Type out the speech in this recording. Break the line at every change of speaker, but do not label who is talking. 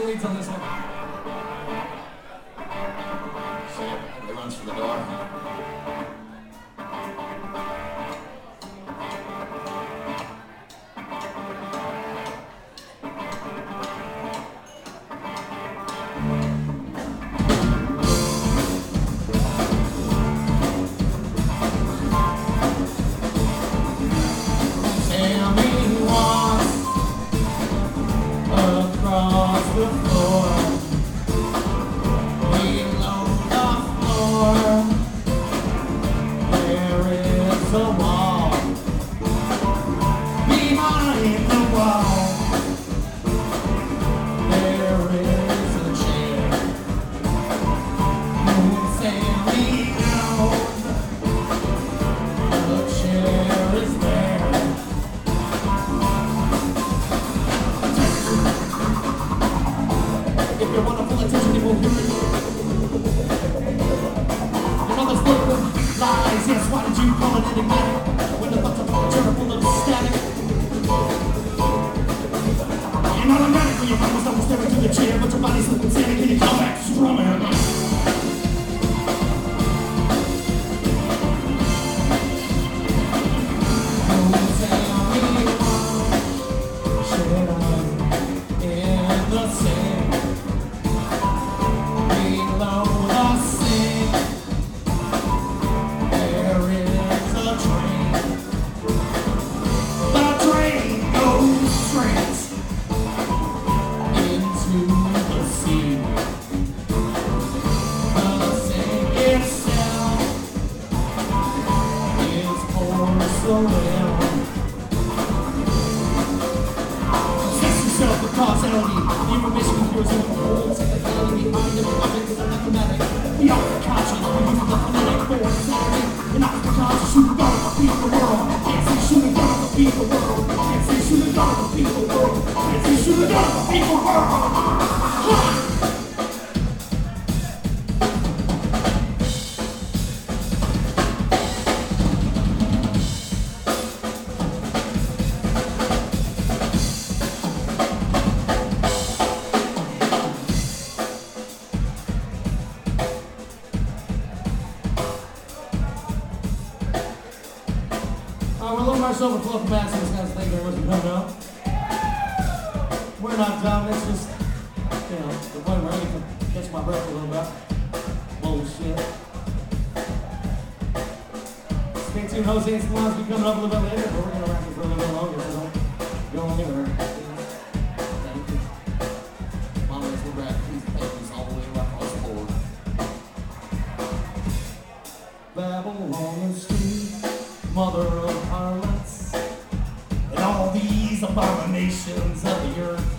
leads on this one.
He runs for the door.
Across the floor, below the floor, there is a wall. Behind the wall, there is a chair. Sammy knows the chair is there. If you want to pull attention, you will hear it. Your mother's spoken lies, yes, why did you call it enigmatic? When the thoughts of culture are full of static. You're not automatic when your mama's not staring to the chair, but your body's looking static and you come back strumming. Causality, information computers in the whole technicality behind every object is mathematic. We are conscious, we use the phonetic for insanity. And not the conscious, shooting God to feed the world. Can't say shooting God to feed the world. Can't say shooting God to feed the world. Can't say shooting God to feed the world. We're a little myself a club massive, guys. Thank you very much for coming out. We're not done. It's just, you know, the point where I get to catch my breath a little bit. Bullshit. Stay tuned, Jose and Salon's be coming up a little bit later, but we're going to wrap it for a little bit longer, so don't go anywhere. Thank you. Mom, we're back. Please thank you all the way across the board. Babylon Street, mother of harlots, and all these abominations of the earth.